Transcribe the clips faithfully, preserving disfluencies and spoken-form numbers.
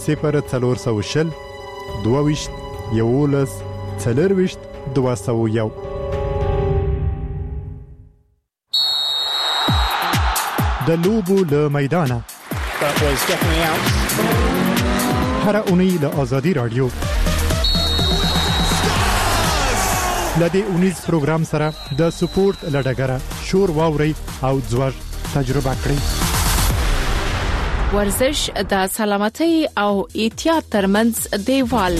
صفر څلور سوه شل دوه ویشت یولس څلرویشت دوه سوه یو. د لوبو له میدانه هر اونۍ له آزادي رادیو لدې اونیز پروګرام سره د سپورت لډګره شور واوري او ځوړ تجربه کړئ. ورزش د سلامتۍ او احتیاط ترمنځ دیوال.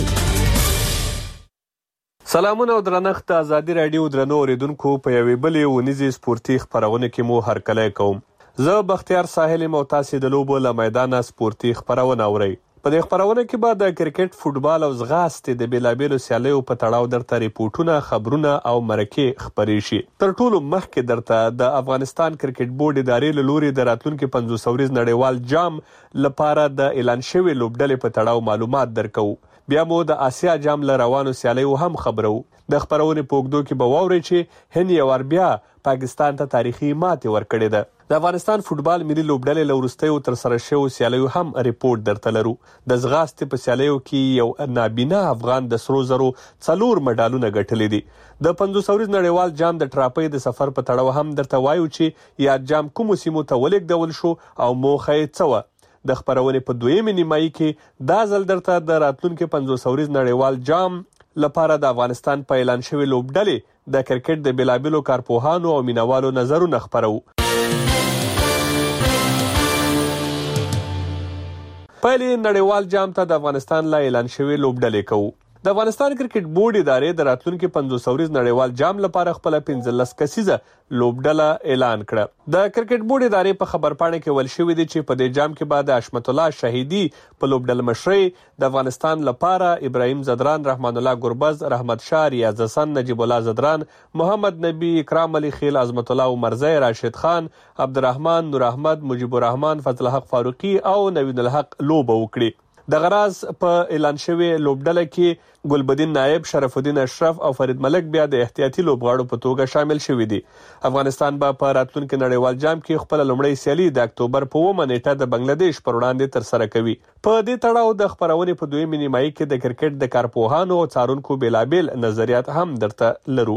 سلامونه او درنښت آزادي رادیو درنو اوریدونکو په یوې بلې اونیزې سپورتي خبرونه کې مو هرکلی کوم. زه بختیار ساحل یم او تاسې د لوبو له میدانه سپورتي خبرونه اورئ. په دې خبرونه کې به د کرکټ، فوټبال او ځغاستې د بیلابیلو سیالیو په تړاو درته ریپورټونه، خبرونه او مرکې خپرې شي. تر ټولو مخکې درته د افغانستان کرکټ بورډ ادارې له لوري د راتلونکي پنځوس اوریز نړیوال جام لپاره د اعلان شوې لوبډلې په تړاو معلومات درکو. بیا مو د آسیا جام له روانو سیالیو هم خبرو. د خبرونې په اوږدو کې به واورئ چې هند یو وار بیا پاکستان ته تاریخي ماتې ورکړې ده. د افغانستان فوټبال ملي لوبډلې له وروستیو ترسره شویو سیالیو هم ریپورټ درته لرو. د ځغاستې په سیالیو کې یو نابینا افغان د سرو زرو څلور مډالونه ګټلي دي. د پنځوس اوریز نړیوال جام د ټراپۍ د سفر په تړاو هم درته وایو چې یاد جام کومو سیمو ته ولېږدول شو او موخه یې څه وه. د خبرونې په دویمې نیمایي کې دا ځل درته د راتلونکي پنځوس اوریز نړیوال جام لپاره د افغانستان په اعلان شوې لوبډلې د کرکټ د بیلابیلو کارپوهانو او مینوالو نظرونه خپرو. پیل نړیوال جام ته د افغانستان له اعلان شوې لوبډلې کوو. د افغانستان کرکټ بورډ ادارې د راتلونکي پنځوس اوریز نړیوال جام لپاره خپله پنځلس کسیزه لوبډله اعلان کړه. د کرکټ بورډ ادارې په خبرپاڼه کې ویل شوي دي چې په دې جام کې به د حشمت الله شهیدي په لوبډله مشرۍ د افغانستان لپاره ابراهیم زدران، رحمان الله ګربز، رحمت شاه، ریاض حسن، نجیب الله زدران، محمد نبی، اکرام علي خیل، عظمت الله عمرزی، راشد خان، عبدالرحمن، نور احمد، مجيب الرحمن، فضل حق فاروقي او نوید الحق لوبه وکړي. د غراز په اعلان شوی لوبډله کې ګلبدین نائب، شرف الدین اشرف او فرید ملک بیا د احتیاطي لوبغاړو په توګه شامل شوي دي. افغانستان به په راتلونکي نړیوال جام کې خپل لومړی سیالي د اکتوبر په اوومه نیټه د بنگلادیش پر وړاندې ترسره کوي. په دې تړاو د خبرونې په دویمې نیمایي کې د کرکټ د کارپوهانو او څارونکو بیلابیل نظریات هم درته لرو.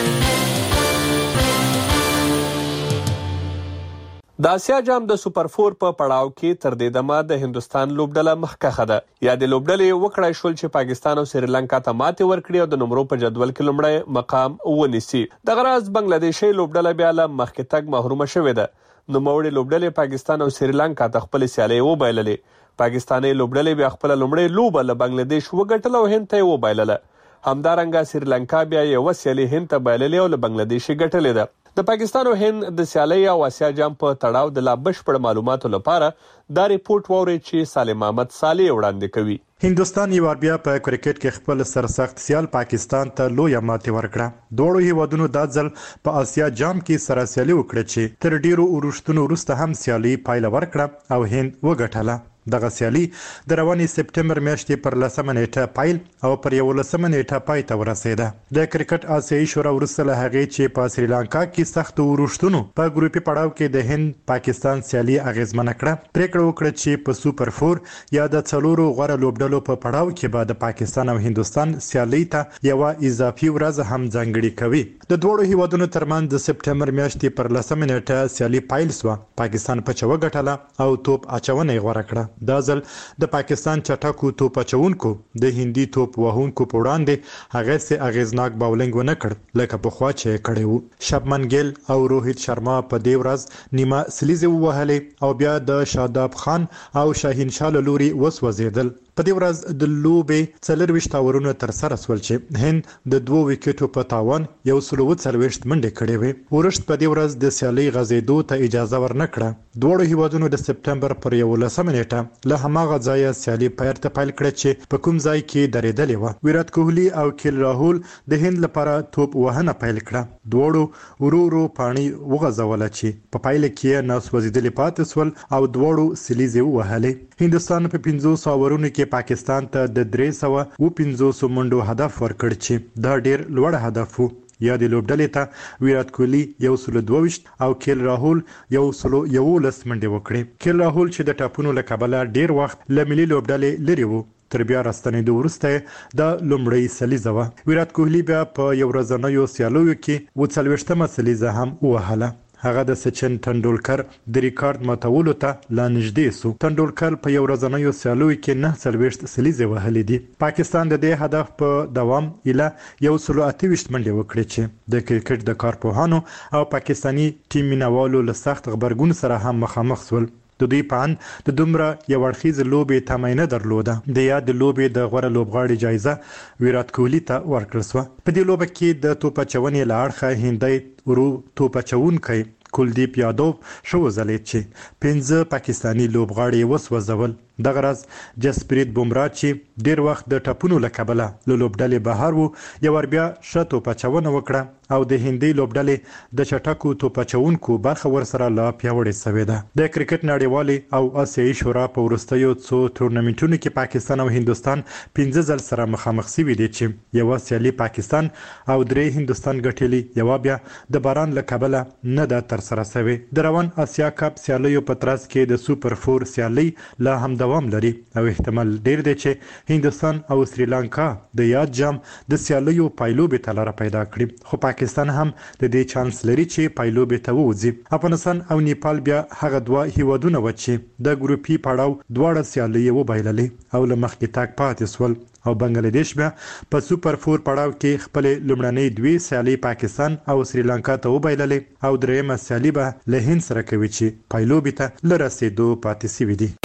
د آسیا جام د سوپر فور په پړاو کې تر دې دمه د هندوستان لوبډله مخکښه ده. یا د لوبډلې وکړای شول چې پاکستان او سریلانکا ته ماتې ورکړي او د نمرو په جدول کې لومړی مقام ونیسي. دغه راز بنگلادیشي لوبډله بیا له مخکې تګ محرومه شوې ده. نوموړې لوبډلې پاکستان او سریلانکا ته خپلې سیالۍ وبایللې. پاکستاني لوبډلې بیا خپله لومړۍ لوبه له بنگلادیش وګټله او هند ته یې وبایلله. همدارنګه سریلانکا بیا یوه سیالي هند ته بایللې او له بنگلادیش یې ګټلې ده. د پاکستان او هند د سیالۍ او آسیا جام په تړاو د لا بشپړ معلوماتو لپاره دا ریپورټ واورئ چې سالم احمد صالح وړاندې کوي. هندوستان یو وار بیا په کرکټ کې خپل سرسخت سیال پاکستان ته لویه ماتې ورکړه. دواړو هیوادونو دا ځل په آسیا جام کې سره سیالي وکړه چې تر ډیرو وروستونو وروسته هم سیالي پایله ورکړه او هند وګټله. دغه سیالي د روانې سپټمبر میاشتې پر لسمه نیټه پیل او پر یولسمه نیټه پای ته ورسېده. د کرکټ آسیایي شورا وروسته له هغې چې په سریلانکا کې سختو وروستونو په ګروپي پړاو کې د هند پاکستان سیالي اغیزمنه کړه، پریکړه وکړه چې په سوپر فور یا د څلورو غوره لوبډلو په پړاو کې به د پاکستان او هندوستان سیالي ته یوه اضافي ورځ هم ځانګړې کوي. د دواړو هیوادونو ترمنځ د سپټمبر میاشتې پر لسمه نیټه سیالي پیل شوه. پاکستان پچه وګټله او توپ اچونه یې غوره کړه. دا ځل د پاکستان چټکو توپ اچونکو د هندي توپ وهونکو په وړاندې هغسې اغیزناک باولینګ ونه کړ لکه پخوا چې یې کړی وو. شبمن ګیل او روهیت شرما په دې ورځ نیمه سلیزې ووهلې او بیا د شاداب خان او شاهین شاه له لوري وسوځېدل. په دې ورځ د لوبې څلرویشت اورونه ترسره شول چې هند د دوو ویکټو په تاوان یو سل اووه څلوېښت منډې کړې وې. ورښت په دې ورځ د سیالۍ غځېدو ته اجازه ورنه کړه. دواړو هیوادونو د سپټمبر پر یولسمه نیټه له هماغه ځایه سیالي پیرته پیل کړه چې په کوم ځای کې درېدلې وه. ویرات کوهلي او کیل راهول د هند لپاره توپ وهنه پیل کړه. دواړو ورو ورو پاڼۍ وغځوله چې په پایله کې یې ناسوځېدلې پاتې شول او دواړو سلیزې ووهلې. هندوستان په پنځوسو اورونو کې پاکستان ته د درې سوه اوه پنځوس منډو هدف ورکړ چې دا ډیر لوړ هدف و. یا د لوبډلې ته ویرات کوهلی یو سل دوه او کیل راهول یو سل یولس منډې وکړې. کیل راهول چې د ټاپونو له کبله ډیر وخت له ملي لوبډلې لرې وو تر بیا راستنېدو وروسته د لومړۍ سلیزه وه. ویرات کوهلی بیا په یو ورځنیو سیالیو کې اووه څلوېښتمه سلیزه هم ووهله. هغه د سچن تندولکر د ریکارډ ماتولو ته لا نږدې سو. تندولکر په یو ورځنیو سیالیو کې نه څلوېښت سلیزې وهلې دي. پاکستان د دې هدف په دوام ایله یو سل اته ویشت منډې وکړې چې د کرکټ د کارپوهانو او پاکستانی ټیم مینوالو له سخت غبرګون سره هم مخامخ سول. د دوی په اند د دومره یو اړخیزې لوبې تمه نه درلوده. د یاد لوبې د غوره لوبغاړي جایزه ویرات کوهلی ته ورکړل شوه. په دې لوبه کې د توپ اچونې له اړخه هندی ورو توپ اچونکی کلدیپ یادو شو ځلید چې پنځه پاکستانی لوبغاړي وسوځول. دغه راز جسپریت بومرا چې ډیر وخت د ټاپونو له کبله له لوبډلې بهر وو یو ور بیا ښه توپ اچونه وکړه او د هندي لوبډلې د چټکو توپ اچونکو برخه ورسره لا پیاوړې سوې ده. د کرکټ نړیوالې او آسیایي شورا په وروستیو څو تورنمنټونو کې پاکستان او هندوستان پنځه ځل سره مخامخ شوي دي چې یوه سیالي پاکستان او درې هندوستان ګټلي، یوه بیا د باران له کبله نه ده ترسره شوې. د روان اسیا کپ سیالیو په ترڅ کې د سوپر فور سیالۍ لا هم دوام لري او احتمال ډیر دی چې هندوستان او سریلانکا د یاد جام د سیالیو پایلوبې ته لاره پیدا کړي. خو پاکستان هم د دې چانس لري چې پایلوبې ته ووځي. افغانستان او نیپال بیا هغه دوه هیوادونه و چې د ګروپي پړاو دواړه سیالۍ وبایللې او له مخکې تګ پاتې سول او بنگلاديش بیا په سوپر فور پړاو کې خپل لومړنۍ دوی سیالۍ پاکستان او سریلانکا ته وبایللې او درېیمه سیالي به له هند سره کوي چې پایلوبې ته له رسېدو پاتې شوي دي.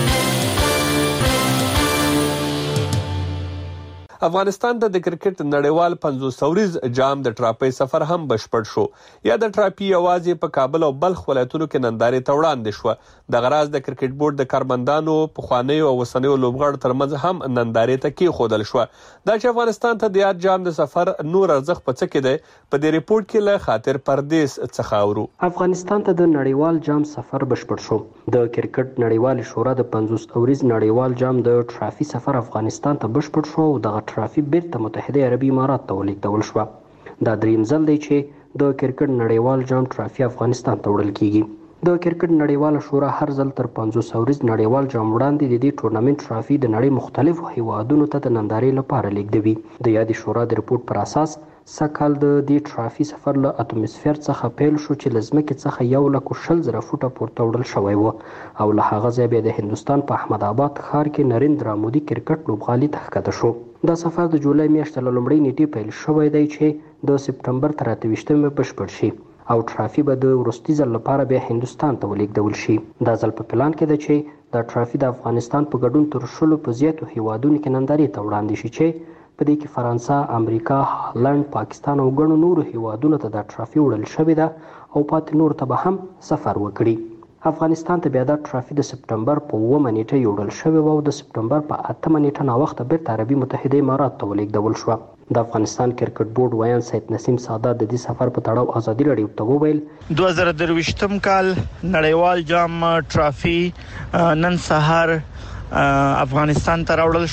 افغانستان ته د کرکټ نړیوال پنځوس اوریز جام د ټراپۍ سفر هم بشپړ شو. یا د ټراپۍ یوازې په کابل او بلخ ولایتونو کې نندارې ته وړاندې شوه. د غراز د کرکټ بورډ د کارمندانو پخوانیو او اوسنیو لوبغاړو ترمنځ هم نندارې ته کېښودل شوه. دا چې افغانستان ته د یاد جام د سفر نور ارزښت په څه کې دی، په دې ریپورت کې له خاطر پردیس څخه اورو. افغانستان ته د نړیوال جام سفر بشپړ شو. د کرکټ نړیوال شورا د پنځوس اوریز نړیوال جام د ټرافي سفر افغانستان ته بشپړ شو او دغه ټرافي بیرته متحده عربي امارات ته ولیږدول شوه. دا دریم ځل دی چې د کرکټ نړیوال جام ټرافي افغانستان ته وړل کیږي. د کرکټ نړیواله شورا هر ځل تر پنځوس اوریز نړیوال جام وړاندې د دې ټورنمنت ټرافي د نړۍ مختلفو هیوادونو ته د نندارې لپاره لیږدوي. د یادې شورا د ریپورت پر اساس سږکال د دې ټرافي سفر له اتموسفیر څخه پیل شو چې له ځمکې څخه یو لک شل زره فوټه پورته وړل شوی و او له هغه ځای بیا د هندوستان په احمد آباد ښار کې نریندرا مودي کرکټ لوبغالي ته ښکته شو. دا سفر د جولای میاشتې له لومړۍ نیټې پیل شوی دی چې د سپټمبر تر اته ویشتمې بشپړ شي او ټرافي به د وروستي ځل لپاره بیا هندوستان ته ولیږدول شي. دا ځل په پلان کې ده چې دا ټرافي د افغانستان په ګډون تر شلو په زیاتو هیوادونو کې نندارې ته وړاندې شي چې په دې کې فرانسه، امریکا، هالند، پاکستان او ګڼو نورو هیوادونو ته دا ټرافي وړل شوې ده او پاتې نورو ته به هم سفر وکړي. افغانستان ته بیا دا ټرافي د سپټمبر په اوومه نیټه یوړل شوې وه او د سپټمبر په اتمه نیټه ناوخته بیرته عربي متحده امارات ته ولېږدول شوه. د افغانستان کرکټ بورډ ویان سید نسیم سادات د دې سفر په تړاو ازادي راډیو ته وویل دوه زره درویشتم کال نړیوال جام ټرافي نن سهار افغانستان ته راوړل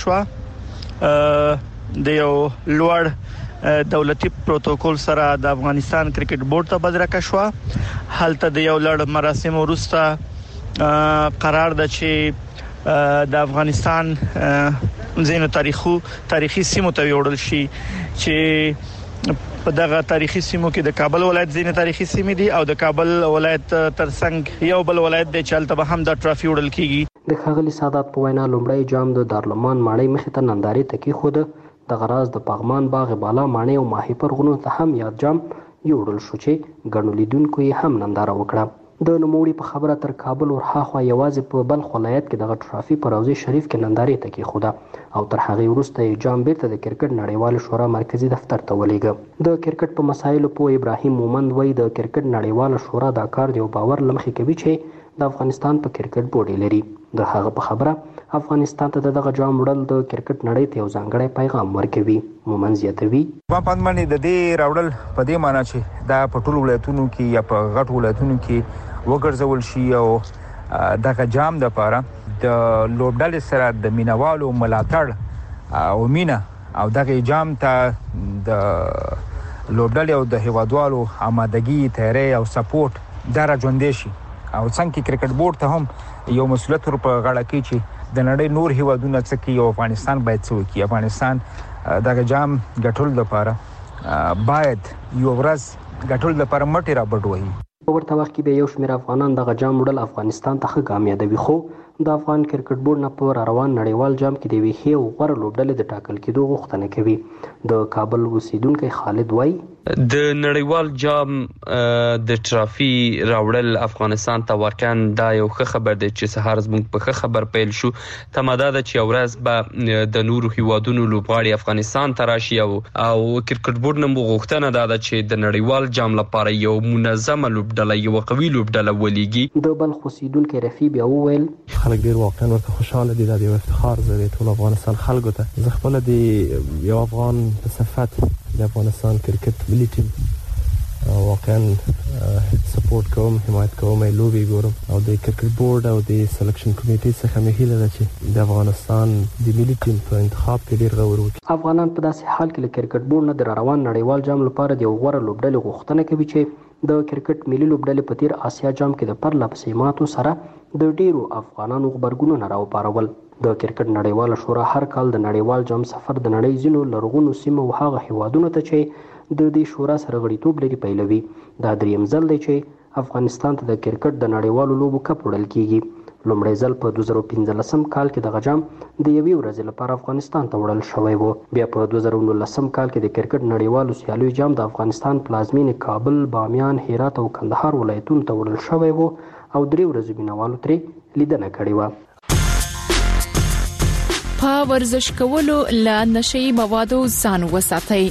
شوه. د یو لوړ دولتي پروتوکول سره د افغانستان کرکټ بورډ ته بدرکه شوه. هلته د یو لړ مراسم وروسته قرار ده چې د افغانستان زینو تاریخو تاریخي سیمو ته وړل شي چې په دغه تاریخي سیمو کې د کابل ولایت زینو تاریخي سیمې دي او د کابل ولایت ترڅنګ یو بل ولایت دی چې هلته به هم د ټرافي وړل کیږي. د ښاغلي سادات په وینا لومړی جام د دارالمان ماڼۍ مخې ته نندارې ته کېښوده. د غراز د پغمان باغ بالا ماڼۍ او ماهیپر غرونو ته هم یاد جام یوړل شو چې ګڼو لیدونکو یې هم ننداره وکړه. د نوموړي په خبره تر کابل ورهاخوا یوازې په بلخ ولایت کې دغه ټرافي په روضې شریف کې نندارې ته کېښوده او تر هغې وروسته یې جام بیرته د کرکټ نړیوالې شورا مرکزي دفتر ته ولېږه. د کرکټ په مسایلو پوه ابراهیم مومند وایي د کرکټ نړیواله شورا دا کار د یو باور له مخې کوي چې د افغانستان په کرکټ بورډ لري. د هغه په خبره افغانستان ته دغه جام وړل د کرکټ نړۍ ته یو ځانګړی پیغام ورکوي. مومند زیاتوي ما پاند باندې د دې راوړل په دې معنی چې دا په ټولو ولایتونو کې یا په غټ ولایتونو کې وګرځول شي او دغه جام د لپاره د لوبډلې سره د مینوالو ملاتړ او مینه او دغه جام ته د لوبډلې او د هیوادوالو آمادګي تیاری او سپورټ دا را ژوندې شي او څنګه کرکټ بورډ ته هم یو مسؤلیت ور په غاړه کې چې د نړۍ نور هیوادونه څه کوي او افغانستان باید څه وکړي. افغانستان دغه جام ګټل لپاره باید یو ورځ ګټل لپاره مټي را بډوي. په ورته وخت کې به یو شمېر افغانان دغه جام وړل افغانستان ته ښه ګام یادوي، خو د افغان کرکټ بورډ نه په روان نړیوال جام کې د یوې ښې او غوره لوبډلې د ټاکل کېدو غوښتنه کوي. د کابل اوسیدونکی خالد وایي د نړیوال جام د ټرافي راوړل افغانستان ته واقعا دا یو ښه خبر دی چې سهار زموږ په ښه خبر پیل شو. تماده ده چې ورځ به د نورو هیوادونو لوبغاړي افغانستان ته راشي او او کرکټ بورډ نه غوښتنه ده چې د نړیوال جام لپاره یو منظمه لوبډله یو قوي لوبډله ولېږي. د بلخ اوسیدونکی رفیع بیا وویل خلک ډیر واقعا ورته خوشاله دي، دا یو افتخار دی ټول افغانستان خلکو ته. زه خپل د یو افغان په صفت د افغانستان کرکټ ملي ټیم واقعا سپورټ کوم، حمایت کوم، لوبي ګورم او د کرکټ بورډ او د سلیکشن کمیټې څخه مې هیله ده چې د افغانستان د ملي ټیم په انتخاب کې ډیر غور وکړي. افغانان په داسې حال کې له کرکټ بورډ نه د روان نړیوال جام لپاره د یو غوره لوبډلې غوښتنه کوي چې د کرکټ ملي لوبډلې په تیر آسیا جام کې د پرله پسې ماتو سره د ډیرو افغانانو غبرګونونه راوپارول. د کرکټ نړیواله شورا هر کال د نړیوال جام سفر د نړۍ ځینو لرغونو سیمو او هغه هیوادونو ته چې د دې شورا سره غړیتوب لري پیلوي. دا دریم ځل دی چې افغانستان ته د کرکټ د نړیوالو لوبو کپ وړل کیږي. لومړی ځل په دوه زره پنځلسم کال کې دغه جام د یوې ورځې لپاره افغانستان ته وړل شوی و. بیا په دوه زره نولسم کال کې د کرکټ نړیوالو سیالیو جام د افغانستان پلازمینې کابل، بامیان، هرات او کندهار ولایتونو ته وړل شوی و او درې ورځې مینوالو ترې لیدنه کړې وه. په ورزش کولو له نشئی موادو ځان وساتئ.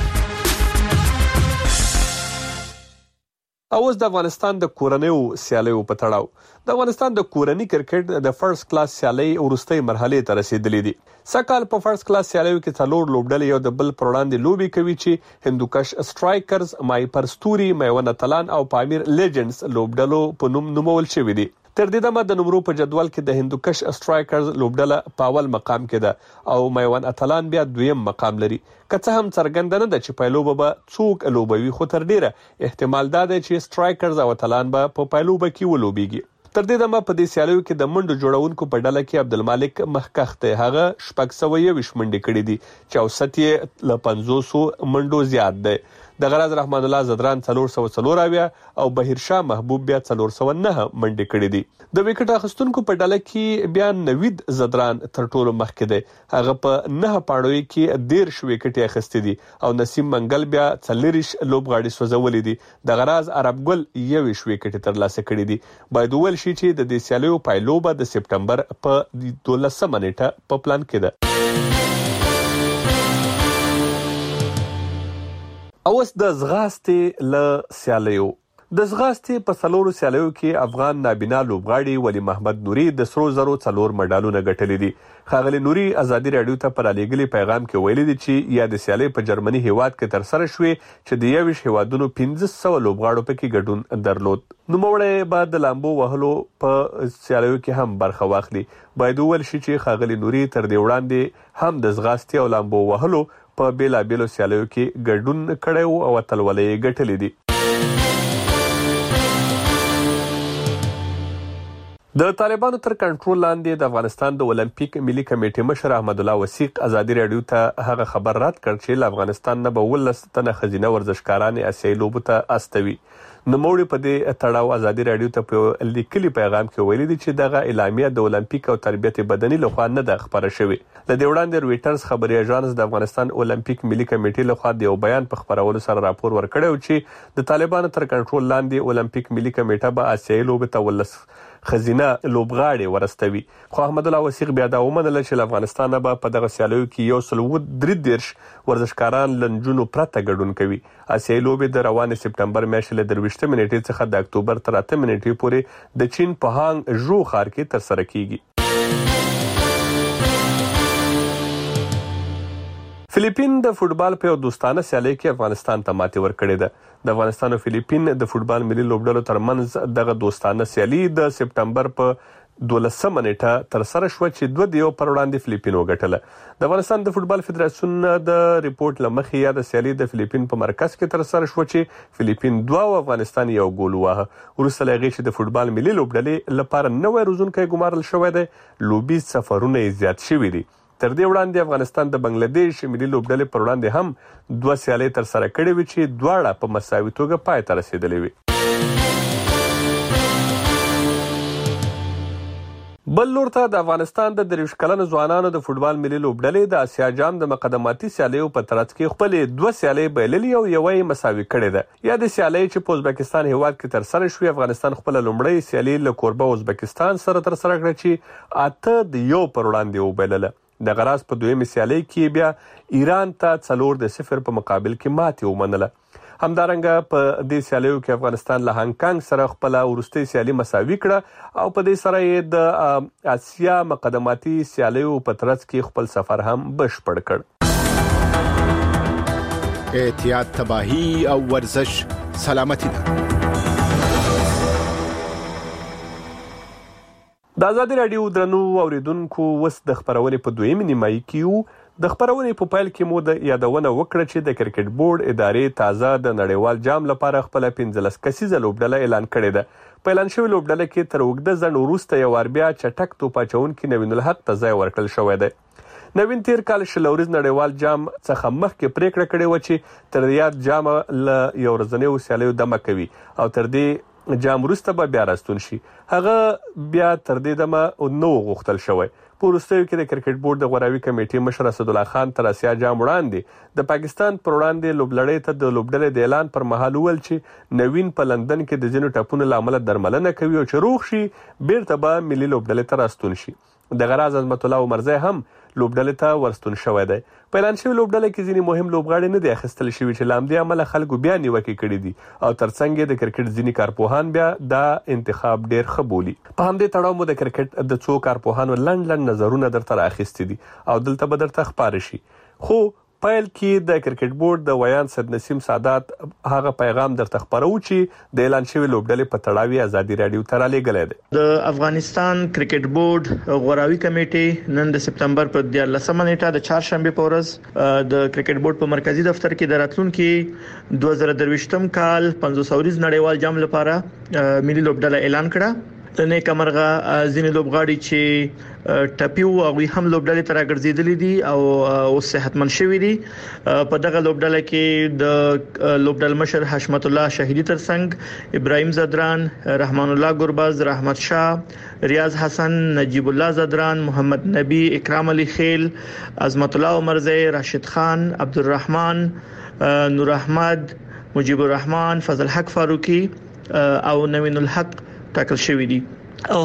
اوس د افغانستان د کورنیو سیالیو په تړاو د افغانستان د کورنی کرکټ د فرست کلاس سیالي وروستۍ مرحله ته رسیدلې دي. سکهال په فرست کلاس سیالیو کې څلور لوبډلې یو د بل پر وړاندې لوبي کوي چې هندوکش سټرایکرز، مای پرستوري، میونه تلان او پامیر لیجنډز لوبډلو په نوم نومول شوی دي. تر دې دمه د نمرو په جدول کې د هندوکش سټرایکرز لوبډله په اول مقام کې ده او میوان اتلان بیا دویم مقام لري. که څه هم څرګنده نه ده چې پایلوبه به څوک لوبوي، خو تر ډیره احتمال دا دی چې سټرایکرز او اتلان به په پایلوبه کې ولوبيږي. تر دې دمه په دې سیالیو کې د منډو جوړونکو په ډله کې عبدالمالک مخکخ ته هغه شپږ سوه یویشت منډې کړې دي چې اوسط یې له پنځوسو منډو زیات دی. د غراز رحمان الله زدران څلور سوه څلور اویا او بهیر شاه محبوب بیا څلور سوه نهه منډې کړې دي. د وکټ اخیستونکو په ډله کې بیا نوید زدران تر ټولو مخکې دی، هغه په نهه پاړوي کې دېرش وکټې اخیستې دي او نسیم منګل بیا څلوریش لوبغاړي سوځولي دي. د غراز عرب ګل یویشت وکټې ترلاسه کړې دي. باید وویل شي چې د دې سیالیو پایلوبه د سپټمبر په دولسمه نیټه په پلان کې ده. اوس د ځغاستې له سیالیو د ځغاستې په څلورو سیالیو کې افغان نابینا لوبغاړي ولی محمد نوري د سرو زرو څلور مډالونه ګټلي دي. ښاغلي نوري ازادي راډیو ته په رالیږلي پیغام کې ویلي دي چې یا د سیالۍ په جرمني هیواد کې ترسره شوې چې د یویشت هیوادونو پنځه سوه لوبغاړو پکې ګډون درلود. نوموړی به د لامبو وهلو په سیالیو کې هم برخه واخلي. باید وویل شي چې ښاغلي نوري تر دې وړاندې هم د ځغاستې او لامبو وهلو په بیلابیلو سیالیو کې ګډون کړی او اتلولۍ یې ګټلې دي. د طالبانو تر کنټرول لاندې د افغانستان د اولمپیک ملي کمیټې مشر احمد الله وثیق ازادي راډیو ته هغه خبر رد کړ چې له افغانستان نه به ولس تنه ښځینه ورزشکاران اسیایي لوبو ته استوي. نوموړي په دې تړاو ازادي راډیو ته په لیکلي پیغام کې ویلي دي چې دغه اعلامیه د اولمپیک او تربیت بدني لخوا نه ده خپره شوې. له دې وړاندې رویټرز خبري اژانس د افغانستان اولمپیک ملي کمیټې لخوا د یو بیان په خپرولو سره راپور ورکړی چې د طالبانو تر کنټرول لاندې اولمپیک ملي کمیټه به اسیایي لوبو ته ولس ښځینه لوبغاړي ورستوي. خو احمد الله وثیق بیا دا ومنله چې له افغانستانه به په دغه سیالیو کې یو سل اووه درې دېرش ورزشکاران له نجونو پرته ګډون کوي. اسیایي لوبې د روانې سپټمبر میاشتې له درویشتمې نیټې څخه د اکتوبر تر اتمې نیټې پورې د چین په هانګ ژو ښار کې ترسره کیږي. فلیپین د فوټبال په یو دوستانه سیالۍ کې افغانستان ته ماتې ورکړې ده. د افغانستان او فلیپین د فوټبال ملي لوبډلو ترمنځ دغه دوستانه سیالي د سپټمبر په دولسمه نیټه ترسره شوه چې دوه دیو پر وړاندې فلیپین وګټله. د افغانستان د فوټبال فدراسیون د ریپورت له مخې یا د سیالي د فلیپین په مرکز کې ترسره شوه چې فلیپین دوه او افغانستان یو ګول وواهه. وروسته له هغې چې د فوټبال ملي لوبډلې لپاره نوی روزونکی ګمارل شوی دی، لوبي سفرونه یې زیات شوي دي. تر دې وړاندې افغانستان د بنگلادیش ملي لوبډلې پر وړاندې هم دوه سیالۍ ترسره کړې وې چې دواړه په مساوي توګه پای ته رسېدلې وې. بل لور ته د افغانستان د درویشت کلنو ځوانانو د فوټبال ملي لوبډلې د اسیا جام د مقدماتي سیالیو په ترڅ کې خپلې دوه سیالۍ بایللې او یوه یې مساوي کړې ده. یا د سیالۍ چې په ازبکستان هیواد کې ترسره شوې، افغانستان خپله لومړۍ سیالي له کوربه ازبکستان سره ترسره کړه چې اته د یو پر وړاندې وبایلله. د غراز په دویمې سیالۍ کې بیا ایران ته څلور د صفر په مقابل کې ماتې ومنله. همدارنګه په دې سیالیو کې افغانستان له هانګ کانګ سره خپله وروستۍ سیالي مساوي کړه او په دې سره یې د اسیا مقدماتي سیالیو په ترڅ کې خپل سفر هم بشپړ کړ. احتیاط، تباهي او ورزش سلامتی ده. د ازادي راډیو درنو اوریدونکو، اوس د خپرونې په دویمې نیمایي کې یو. د خپرونې په پیل کې مو د یادونه وکړه چې د کرکټ بورډ ادارې تازه د نړیوال جام لپاره خپله پنځلس کسیزه لوبډله اعلان کړې ده. په اعلان شوې لوبډله کې تر اوږده ځنډ وروسته یو وار بیا چټک توپ اچوونکي نوین الحق ته ځای ورکړل شوی دی. نوین تیر کال شل ورځ نړیوال جام څخه مخکې پریکړه کړې وه چې تر یاد جام له یو ورځنیو سیالیو دمه کوي او تر دې جام وروسته به بیا راستون شي. هغه بیا تر دې دمه نه و غوښتل شوی. په وروستیو کې د کرکټ بورډ د غوراوي کمیټې مشر اسدالله خان تر اسیا جام وړاندې د پاکستان پر وړاندې لوبلړۍ ته د لوبډلې د اعلان پر مهال وویل چې نوین په لندن کې د ځینو ټپونو له امله درملنه کوي او چې روغ شي بیرته به ملي لوبډلې ته راستون شي. د غراز عظمت الله عمرزی هم لوبډلې ته ورستون شوی دی. په اعلان شوي لوبډلې کې ځینې مهم لوبغاړي نه دي اخیستل شوي چې له همدې امله خلکو بیا نیوکې کړي دي او ترڅنګ یې د کرکټ ځینې کارپوهان بیا دا انتخاب ډیر ښه بولي. په همدې تړاو مو د کرکټ د څو کارپوهانو لنډ لنډ نظرونه درته رااخیستي دي او دلته به درته ښکاره شي. خو پیل کې د کرکټ بورډ د ویان سید نسیم سادات هغه پیغام درته خپرو چې د اعلان شوي لوبډلې په تړاو ازادي راډیو ته رالیږلی دی. د افغانستان کرکټ بورډ غوراوي کمیټې نن د سپتمبر په دیارلسمه نیټه د چهارشنبه په ورځ د کرکټ بورډ په مرکزی دفتر کې د راتلونکي دوه زره درویشتم کال پنځوس ورځ نړیوال جام لپاره ملي لوبډله اعلان کړه. د نیک مرغه ځینې لوبغاړي چې ټپي وو هغه هم لوبډلې ته راګرځېدلې دي او اوس صحتمند شوي دي. په دغه لوبډله کې د لوبډل مشر حشمت الله شهیدی ترڅنګ ابراهیم زدران، رحمان الله ګربز، رحمت شاه، ریاض حسن، نجیب الله زدران، محمد نبی، اکرام علي خیل، عظمت الله عمرزی، راشد خان، عبدالرحمن، نور احمد، مجيب الرحمن، فضل حق فاروقي او نوین الحق ټاکل شوی دي. او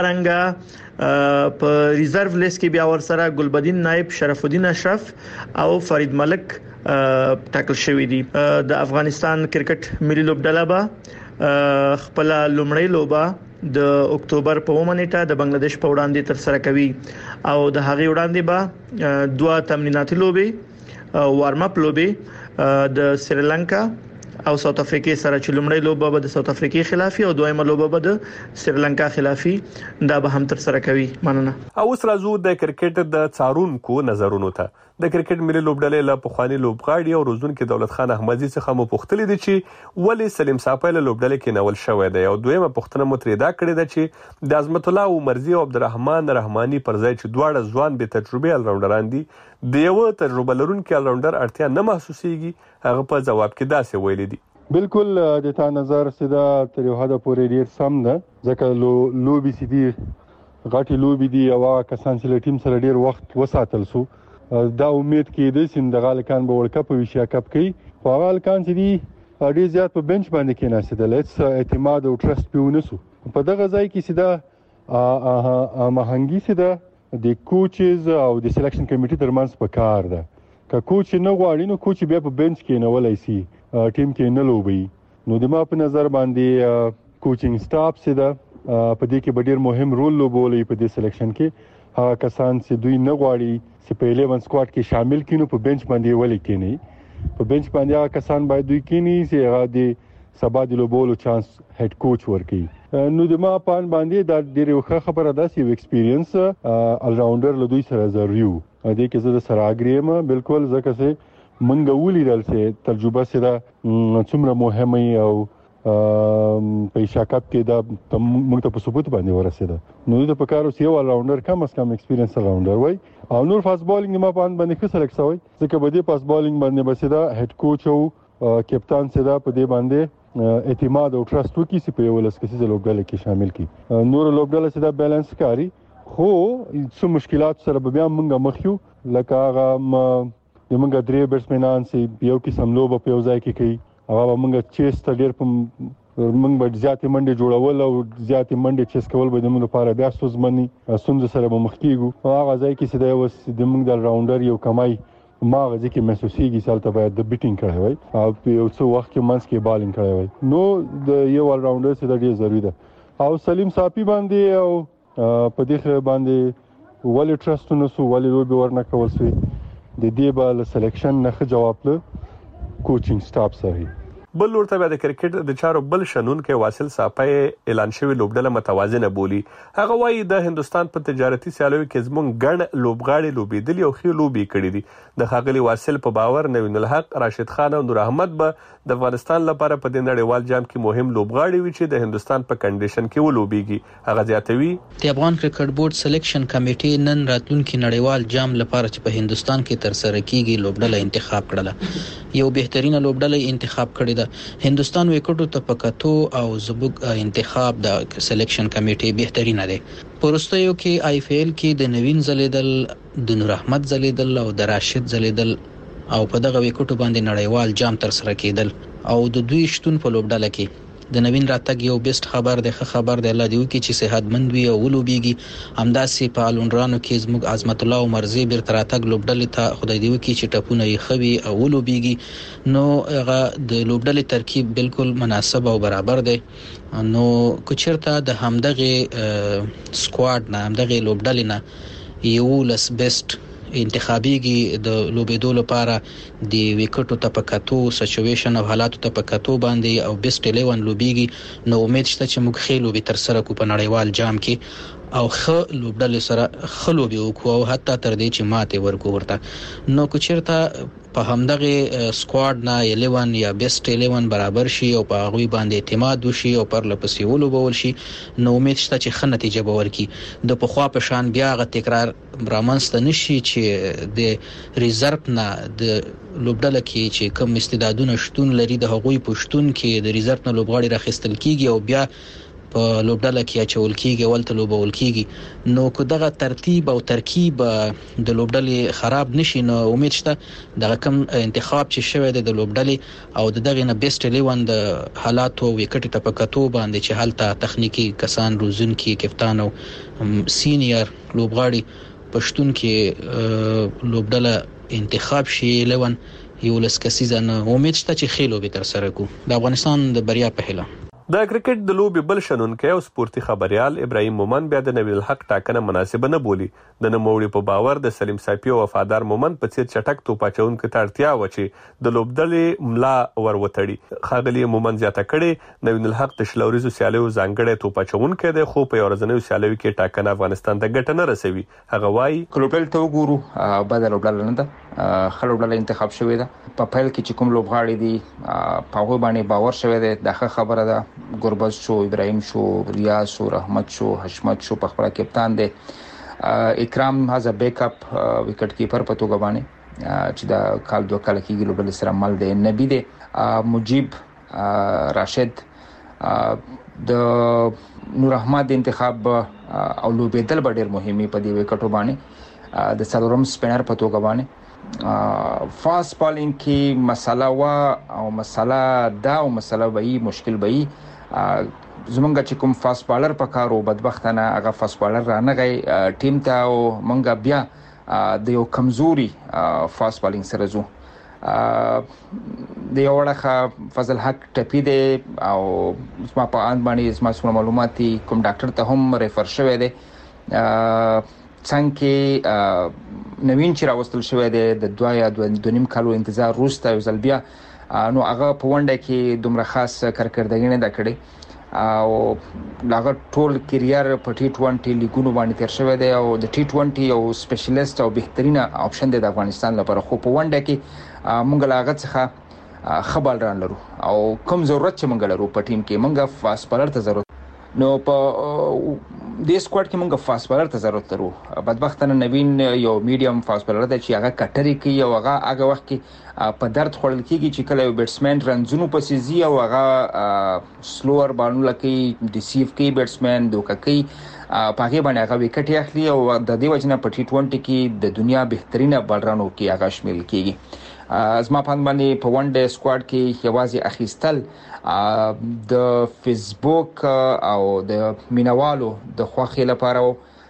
همدارنګه په ریزرو لیست کې بیا ورسره ګلبدین نائب، شرف الدین اشرف او فرید ملک ټاکل شوی دي. د افغانستان کرکټ ملي لوبډله به خپل لومړی لوبه د اکتوبر په اومه نیټه د بنگلاديش په وړاندې تر سره کوي او د هغې وړاندې به دوه تمریناتي لوبې وارم اپ لوبې د سریلانکا او ساوث افریقا سره چې لومړی لوبه به د ساوث افریقا خلافي او دویمه لوبه به د سریلانکا خلافي دا به هم تر سره کوي. مننه. او اوس راځو د کرکټ د څارونکو نظرونو ته. د کرکټ ملي لوبډلې له پخواني لوبغاړي او روزونکي دولت خان احمدي څخه مو پوښتلې دي چې ولې سلیم صافی له لوبډلې کې نول شوی دی او دویمه پوښتنه مو ترې دا کړې ده چې د عظمت الله عمرزي او عبدالرحمن رحماني پر ځای چې دواړه ځوان بې تجربې الراونډران دي د یو تجربه لرونکي الراونډر اړتیا نه محسوسيږي. هغه په جواب کې داسې ویلي دي. بالکل د تا نظر سیده تر یو حد پورې ډیر سم ده ځکه لو لوبي سي دي غاټي لوبي دي او کسان چې ټیم سره ډیر وخت وساتل سو دا امید کې د سیم د غالکان به ورکپ او ایشیا کپ کې خو غالکان چې دي ډیر زیات په بنچ باندې کې ناسیدل هیڅ اعتماد او ټرست پیونه سو په دغه ځای کې سیده مهنګي سیده د کوچز او د سلیکشن کمیټې ترمنځ په کار ده. که کوچ نه غواړي نو کوچ بیا په بنچ کې نه ولای سي ټیم کې نه لوبي. نو د ما په نظر باندې کوچینګ سټاف سیده په دې کې ډیر مهم رول لوبولې په دې سلیکشن کې. هغه کسان چې دوی نه غواړي چې په الیون سکواډ کې شامل کینو په بنچ باندې ولې کینی. په بنچ باندې هغه کسان باید دوی کینی چې هغه د سبا د لوبولو چانس هډ کوچ ورکړي. نو د ما پان باندې دا ډېر ښه خبره ده چې ایکسپیرینس ال راونډر له دوی سره ضروري وو. دې کې زه د سره اګریم بالکل ځکه چې منګه ولیدل چې تجربه سره څومره مهمه او په شاکت کې دا موږ ته په ثبوت باندې ورسېده. نو د پکارو سی ول راونډر کم از کم ایکسپیرینس راونډر وای او نور فاست بالینګ ما په باندې ښه سلیکټ شوی ځکه په دې فاست بالینګ باندې بسیدا هډ کوچ او کپتان سره په دې باندې اعتماد او ټرست وکي چې په ولس کې چې لوبډله کې شامل کی. نور لوبډله سره بیلانس کاری خو څو مشکلات سره بیا موږ مخ یو لکه هغه د موږ درې بیټسمنان چې یو قسم لوب په یو ځای کې کوي هغه موږ چیس ته ډېر په موږ به زیاتې منډې جوړول او زیاتې منډې چیس کول به د موږ لپاره بیا ستونزمنې ستونزو سره به مخ کېږو. هغه ځای کې چې دی اوس د موږ د راونډر یو کمای ما غږی کې محسوسيږي چې هلته باید د بیټینګ کړی وای او په یو څو وخت کې منځ کې بالینګ کړی وای. نو د یو ال راونډر چې ډېر ضروری ده او سلیم صافي باندې او په دې باندې ولې ټرست نو سو ولې لوبي ورنه کول سي د دې بل سلیکشن نه جواب له کوچینګ سټاف سره. بل ورته بیا د کرکټ د چارو بل شنون کې واصل صافی اعلان شوی لوبډله متوازنه بولی. هغه وایي د هندستان په تجارتي سیالیو کې زمونږ ګڼ لوبغاړي لوبېدلي او ښې لوبې کړې دي. د ښاغلي واصل په باور نوین الحق، راشد خان او نور احمد به د افغانستان لپاره په دې نړیوال جام کې مهم لوبغاړي وي چې د هندستان په کنډیشن کې ولوبېږي. هغه زیاتوي د افغان کرکټ بورډ سلیکشن کمیټې نن راتلونکي نړیوال جام لپاره چې په هندستان کې تر سره کیږي لوبډله انتخاب کړله. یو بهترینه لوبډله انتخاب کړې ده. هندستان وکټو ته پکاتو او زبوګ انتخاب د سلیکشن کمیټې بهترینه ده. پرستیو کې آی پی ایل کې د نوین زلیدل، د نور احمد زلیدل او د راشد زلیدل او په دغه وکټو باندې نړیوال جام تر سره کېدل او د دوی شتون په لوبډله کې د نوین راتګ یو بیسټ خبر دی. ښه خبر دی الله دې وکړي چې صحتمند وي او ولوبېږي. همداسې په الونرانو کې زموږ عظمت الله عمرزی بیرته راتګ لوبډلې ته خدای دې وکړي چې ټپونه یې ښه وي او ولوبېږي. نو هغه د لوبډلې ترکیب بالکل مناسب او برابر دی. نو که چېرته د همدغې سکواډ نه همدغې لوبډلې نه یولس بیسټ انتخابيږي د لوبېدو لپاره د وکټو ته پکاتو سچويشن او حالاتو ته پکاتو باندې او بیسټ الیون لوبېږي. نو امید شته چې موږ خېلو به تر سره کو په نړیوال جام کې او خ لوبډلې سره خلو به وکړو او حتی تر دې چې ماته ورکو ورته. نو که چیرته په همدغه سکواډ نه الیون یا بیسټ الیون برابر شي او په هغه باندې اعتماد وشي او پر لپسې ولوبول شي نو امید شته چې ښه نتیجه به ورکړي. د پخوا په شان بیا غ تکرار رامنځته نشي چې د ریزرو نه د لوبډله کې چې کوم استعدادونه شتون لري د هغوی پښتون کې د ریزرو نه لوبغاړي راخستل کیږي او بیا په لوبډله کې اچول کیږي ولته لوبول کیږي. نو که دغه ترتیب او ترکیب د لوبډلې خراب نشي نو امید شته دغه کوم انتخاب چې شوی دی د لوبډلې او دغه نه بیسټ الیون د حالاتو وکټ ته پکاتو باندې چې حالت تخنیکی کسان روزونکي کپتان او سینیئر لوبغاړي پښتون کې لوبډله انتخاب شي الیون یولس کسیزه. امید شته چې خېلو به تر سره کو د افغانستان د بریا په هیله. د کرکټ د لوبي بل شنونکی او سپورتي خبريال ابراهيم مومن بیا د نویل الحق ټاکنه مناسبه نه بولی. د نوموړي په باور د سلیم صافي او وفادار مومن په څیر چټک توپاچونکو ته اړتیا و چې د لوبډلې ملا ور وتړي. خاغلی مومن زیاته کړي نویل الحق د شلوريزو سیالیو ځانګړی توپاچونکو دی خو په ورځنیو سیالیو کې ټاکنه افغانستان ته ګټه نه رسوي. هغه وایي کلوبل ته وګورو بدل لوبډل نه ده خلوډل انتخاب شوی ده په پیل کې چې کوم لوبغاړي دي په هغه باندې باور شوی دی. دا خبره ده. گربز شو، ابراهیم شو، ریاض شو، رحمت شو، حشمت شو په خپل کپتان دی. اکرام هاز ا بیک اپ وکټ کیپر په توګه باندې چې دا کال دوه کال کېږي لوبډل سره مل دی. نبی دی مجيب راشد د نور احمد انتخاب او لوبېدل ډېر مهمه په دې وکټو باندې د سلورم سپینر په توګه باندې. فاست بالینګ کې مساله وا او مساله دا او مساله وایي مشکل وایي زمونږ چې کوم فاست بالر په کارو بدبختانه هغه فاست بالر را نه غي ټیم ته او مونږ بیا د یو کمزوري فاست بالینګ سره زو د یو وړخه فضل حق ټپی دی او زما په ان باندې زما څو معلوماتي کوم ډاکټر ته هم ریفر شوی دی. څنګه نوین چې راوستل شوی دی د دوه یا دوه نیم کالو انتظار وروسته یو ځل بیا نو هغه په ونډه کې دومره خاص کارکردګي نه کړې او هغه ټول کیریئر په ټي ټوئنټي لیګونو باندې تیر شوی دی او د ټي ټوئنټي یو سپیشلیست او بهترینه اپشن دی د افغانستان لپاره. خو په ونډه کې موږ لا هغه څخه خبر ران لرو او کوم ضرورت چې موږ لرو په ټیم کې موږ فاست بالر ته ضرورت نو په دې سکواډ کې موږ فاست بالر ته ضرورت لرو. بدبختانه نوین یو میډیم فاست بالر دی چې هغه کټری کوي او هغه هغه وخت کې په درد خوړل کیږي چې کله یو بیټسمن رنزونو پسې زی او هغه سلوور بالونه کوي ډیسیو کوي بیټسمن دوکه کوي په هغه باندې هغه وکټ اخلي او د دې وجنه په ټي ټوئنټي کې د دنیا بهترینه بالرانو کې هغه شامل کیږي. زما په باندې په ون ډے سکواډ کې یوازې اخیستل د فیسبوک او د مینوالو د خوښۍ لپاره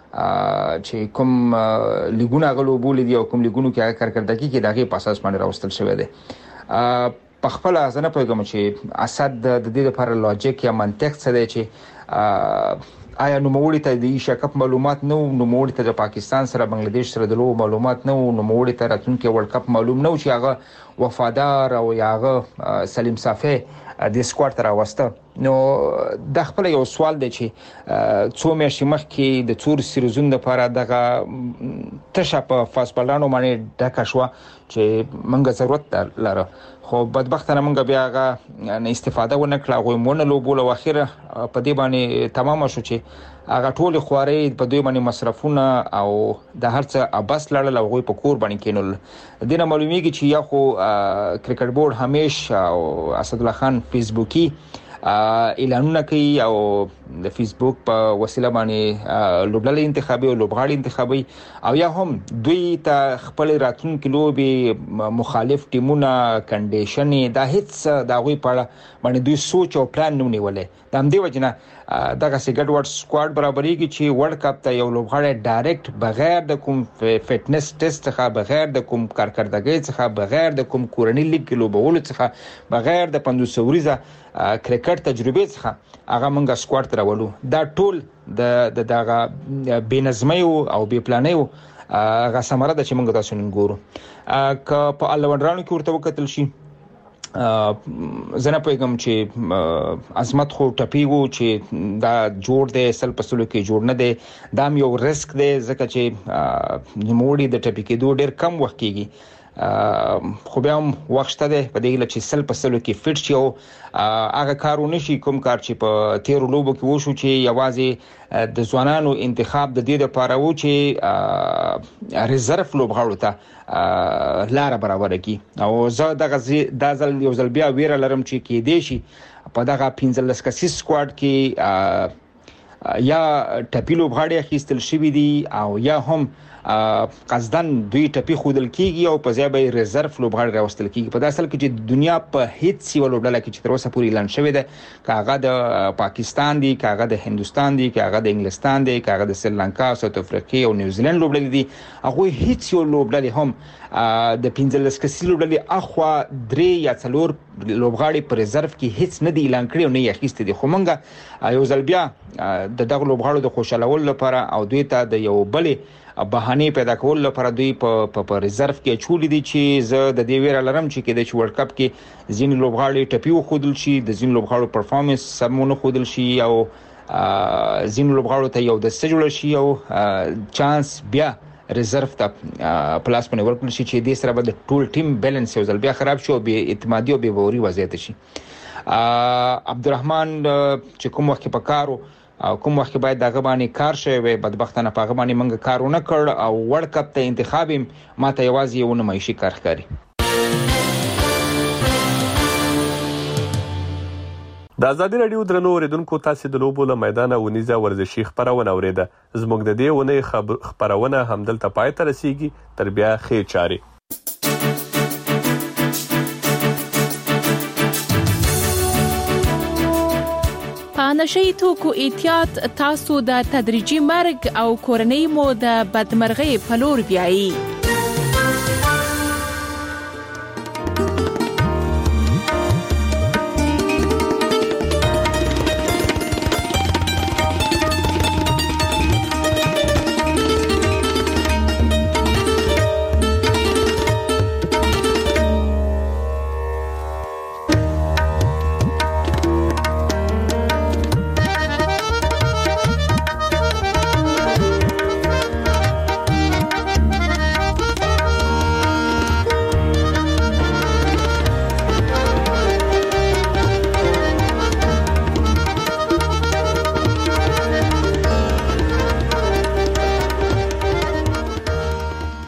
چې کوم لیګونه غلو بولې دي او کوم لیګونو کې کارکردګي کې دغه په اساس باندې راوستل شوی دی. په خپل ځنه پیغام چې اسد د دې لپاره لوجیک یا منطق څه دی چې آیا نوموړي ته د ایشیا کپ معلومات نه وو، نوموړي ته د پاکستان سره بنگلاديش سره د لوبو معلومات نه وو، نوموړي ته راتلونکي ورلد کپ معلوم نه و چې هغه وفادار او هغه سلیم صافي د سکواډ تر راوسته. نو د خپل یو سوال دی چې څو میاشتې مخکې د څور سیریزونو لپاره دغه تشه په فاست بالرانو باندې ډکه شوه چې موږ ضرورت لرو، خو بدبختانه موږ بیا هغه نه استفاده ونه کړه، هغوی مونه لوبول او اخره په دې باندې تمامه شو چې هغه ټولې خوارۍ په دوی باندې مصرفونه او د هر څه ابس لړل او هغوی په کور باندې کېنول. دې نه معلومیږي چې یا خو کرکټ بورډ همیشه او اسدالله خان فیسبوکي اعلانونه کوي او د فیسبوک په وسیله باندې لوبډلې انتخابي او لوبغاړي انتخابي او یا هم دوی ته خپل راتلونکي لوبي مخالف ټیمونه کنډیشنې دا هیڅ دا غوي پړه باندې دوی سوچ او پلان نه نیولې. د همدې وجنه دغه سیګډ ورډ سکواډ برابرېږي چې ورلد کپ ته یو لوبغاړی ډایرکټ بغیر د کوم فټنس ټیسټ څخه، بغیر د کوم کارکردګۍ څخه، بغیر د کوم کورنۍ لیګ کې لوبولو څخه، بغیر د پنځوس وریزه کرکټ تجربه څخه هغه موږ سکواډ ته راولو. دا ټول د دغه بېنظمۍ او بې پلانۍ هغه ثمره ده چې موږ تاسو نن ګورو. که په الونډرانو کې ورته وکتل شي زنه پیغام چې عظمت خو ټپی وو چې دا جوړ دی سل پسلو کې جوړ نه دی، دا یو ریسک دی ځکه چې نوموړي د ټپی کېدو ډیر کم وخت کېږي، خو بیا هم وخت شته دی په دې چې سل پسلو کې فټ شي او هغه کارونه شي کوم کار چې په تیرو لوبو کې وشو چې یوازې د ځوانانو انتخاب د دې لپاره و چې ریزرف لوبغاړو ته لار برابر کړي. او زه دغه د ځل یو ځل بیا ویره لرم چې کې دی شي په دغه پنځلس کسیز سکواډ کې یا ټپی لوبغاړي اخیستل شوي دي او یا هم قصدن دوی ټپی خودل کیږي او په ځای به ریزرف لوبغاړي راوستل کیږي. په داسې حال کې چې دنیا په هیڅ یو لوبډله کې چې تر اوسه پورې اعلان شوی دی، که هغه د پاکستان دی، که هغه د هندوستان دی، که هغه د انګلستان دی، که هغه د سریلانکا، ساوث افریقا او نیوزیلند لوبډلې دي، هغوی هیڅ یو لوبډلې هم د پنځلس کسیز لوبډلې اخوا درې یا څلور لوبغاړي په ریزرف کې هیڅ نه دی اعلان کړی او نه یې اخیستي دي. خو موږ یو ځل بیا د دغه لوبغاړو د خوشحالولو لپاره او دوی ته د یو بلې بهانې پیدا کول لپاره دوی په په ریزرف کې چولې دي چې زه د دې ویره لرم چې کې د ورلد کپ کې ځینې لوبغاړي ټپي وخودل شي، د ځینې لوبغاړو پرفارمنس سمونه خودل شي او ځینې لوبغاړو ته یو د سجول شي او چانس بیا ریزرف ته پلاس باندې ورکړل شي چې دې سره به د ټول ټیم بیلانس یو ځل بیا خراب شي او بې اعتمادي او بې باوري وضعیت شي. عبدالرحمن چې کوم وخت په کارو او کوم وخت باید دغه باندې کار شوی وي، بدبختانه په هغه باندې موږ کار ونه کړ او ورلد کپ ته انتخاب ماته یوازې یو نمایشي کار ښکاري. د ازادي راډیو درنو اوریدونکو، تاسو د لوبو له میدانه ونیزه ورزشي خبرونه اوریده. زموږ د دې ونې خبرونه همدلته پای ته رسیږي. تر بیا ښې چارې. په نشئی توکو احتیاط تاسو د تدریجي مرګ او کورنۍ مو د بدمرغۍ په لور بیایي.